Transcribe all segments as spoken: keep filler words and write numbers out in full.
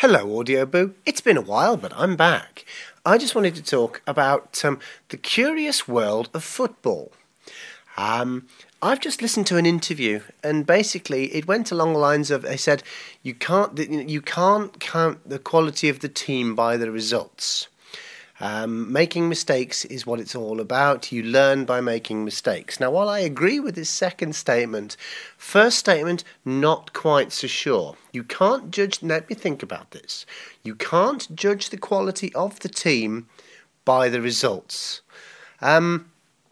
Hello, Audio Boo. It's been a while, but I'm back. I just wanted to talk about um, the curious world of football. Um, I've just listened to an interview, and basically it went along the lines of, they said, you can't you can't count the quality of the team by the results. Um, making mistakes is what it's all about. You learn by making mistakes. Now, while I agree with this second statement, first statement, not quite so sure. You can't judge, let me think about this. You can't judge the quality of the team by the results. Um,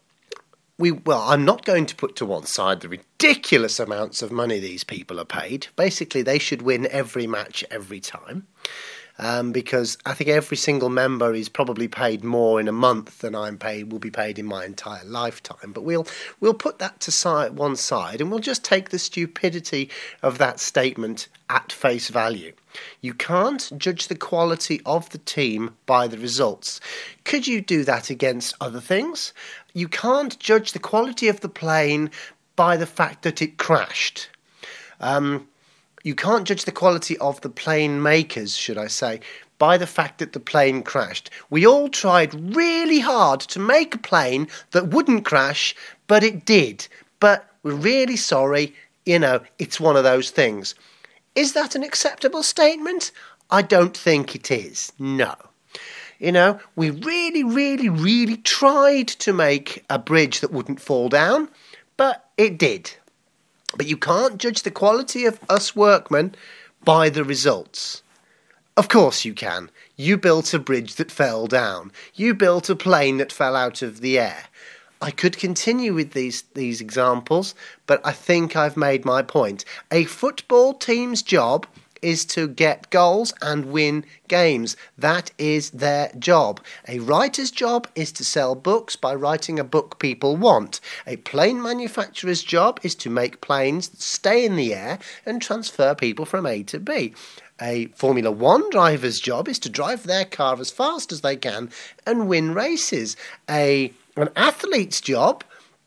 we well, I'm not going to put to one side the ridiculous amounts of money these people are paid. Basically, they should win every match every time. Um, because I think every single member is probably paid more in a month than I'm paid, will be paid in my entire lifetime. But we'll we'll put that to side, one side, and we'll just take the stupidity of that statement at face value. You can't judge the quality of the team by the results. Could you do that against other things? You can't judge the quality of the plane by the fact that it crashed. Um... You can't judge the quality of the plane makers, should I say, by the fact that the plane crashed. We all tried really hard to make a plane that wouldn't crash, but it did. But we're really sorry, you know, it's one of those things. Is that an acceptable statement? I don't think it is, no. You know, we really, really, really tried to make a bridge that wouldn't fall down, but it did. But you can't judge the quality of us workmen by the results. Of course you can. You built a bridge that fell down. You built a plane that fell out of the air. I could continue with these, these examples, but I think I've made my point. A football team's job is to get goals and win games. That is their job. A writer's job is to sell books by writing a book people want. A plane manufacturer's job is to make planes that stay in the air and transfer people from A to B. A Formula One driver's job is to drive their car as fast as they can and win races. A an athlete's job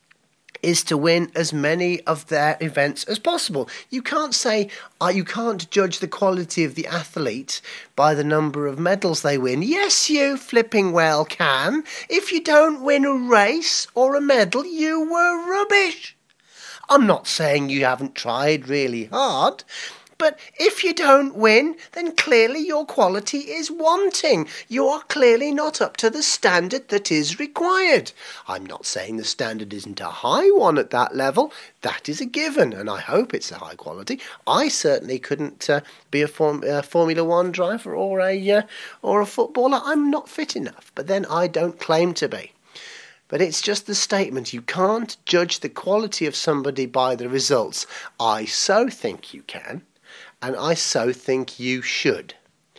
is to win as many of their events as possible. You can't say, uh, you can't judge the quality of the athlete by the number of medals they win. Yes, you flipping well can. If you don't win a race or a medal, you were rubbish. I'm not saying you haven't tried really hard, but if you don't win, then clearly your quality is wanting. You are clearly not up to the standard that is required. I'm not saying the standard isn't a high one at that level. That is a given, and I hope it's a high quality. I certainly couldn't uh, be a, form, a Formula One driver or a uh, or a footballer. I'm not fit enough, but then I don't claim to be. But it's just the statement. You can't judge the quality of somebody by the results. I so think you can. And I so think you should.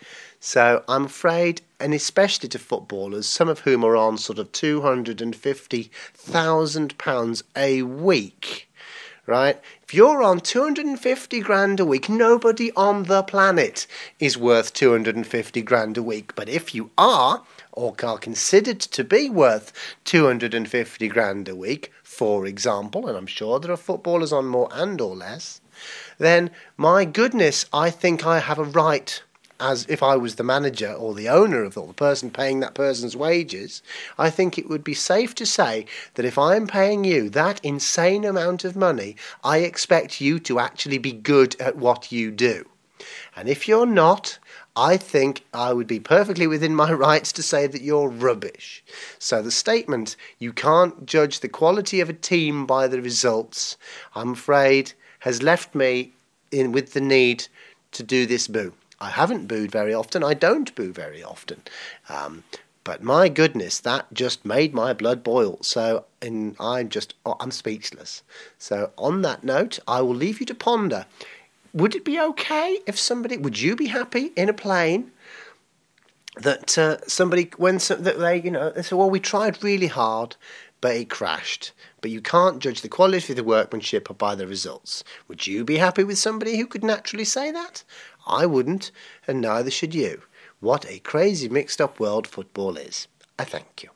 So I'm afraid, and especially to footballers, some of whom are on sort of two hundred fifty thousand pounds a week, right? If you're on two hundred fifty grand a week, nobody on the planet is worth two hundred fifty grand a week. But if you are, or are considered to be worth two hundred fifty grand a week, for example, and I'm sure there are footballers on more and or less, then, my goodness, I think I have a right, as if I was the manager or the owner of or the person paying that person's wages, I think it would be safe to say that if I'm paying you that insane amount of money, I expect you to actually be good at what you do. And if you're not, I think I would be perfectly within my rights to say that you're rubbish. So the statement, you can't judge the quality of a team by the results, I'm afraid, has left me in with the need to do this boo. I haven't booed very often. I don't boo very often. Um, but my goodness, that just made my blood boil. So and I'm just, oh, I'm speechless. So on that note, I will leave you to ponder. Would it be okay if somebody, would you be happy in a plane that uh, somebody, when some, that they, you know, they say, well, we tried really hard, but it crashed. But you can't judge the quality of the workmanship by the results. Would you be happy with somebody who could naturally say that? I wouldn't, and neither should you. What a crazy mixed up world football is. I thank you.